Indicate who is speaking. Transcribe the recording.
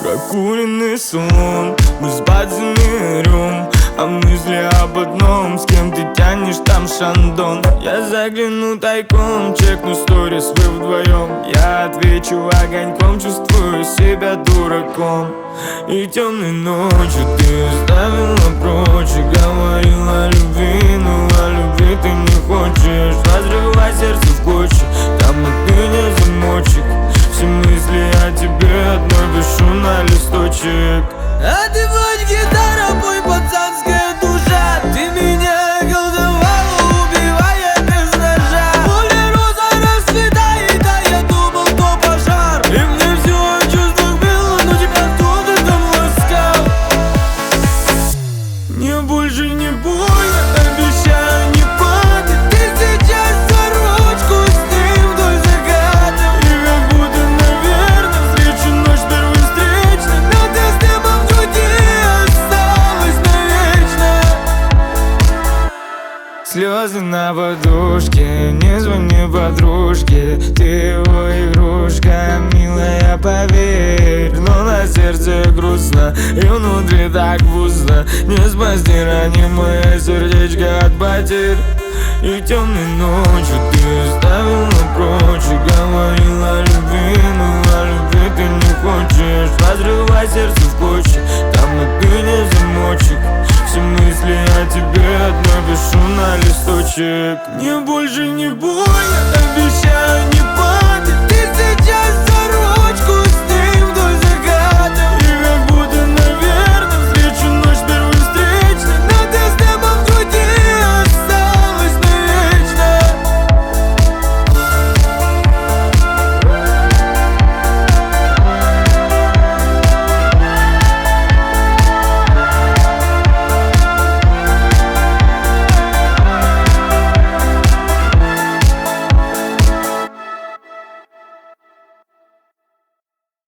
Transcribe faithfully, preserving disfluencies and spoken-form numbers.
Speaker 1: прокуренный сон. Мы спать замерем, а мысли об одном: с кем ты тянешь там шандон. Я загляну тайком, чекну сторис, вы вдвоем. Я отвечу огоньком, чувствую себя дураком. И темной ночью ты оставила прочь и говорила о любви, но о любви ты не хочешь. Разрывай сердце в клочья, там отныне замочек. Все мысли о тебе одной пишу на листочек.
Speaker 2: А ты будь гитара, пой пацанская душа. Ты меня колдовала, убивая без ножа. Пуля роза расцветает, а я думал, то пожар. И мне все о чувствах было, но тебя кто-то там ласкал.
Speaker 1: Мне больше не больно, обещаю не падать.
Speaker 2: Ты сейчас за ручку с ним вдоль заката.
Speaker 1: И как будто, наверное, встречу ночь первой встречной.
Speaker 2: Но ты с ним в груди осталась навечно.
Speaker 1: Слезы на подушке, не звони подружке. Ты его игрушка, милая, поверь. Но на сердце грустно и внутри так пусто. Не спасти ранимое сердечко от потерь. И темной ночью ты оставила прочь и говорила о любви, но о любви ты не хочешь. Разрывай сердце в клочья, там отныне замочек. Все мысли о тебе одной пишу на листочек. Мне больше не больно, обещаю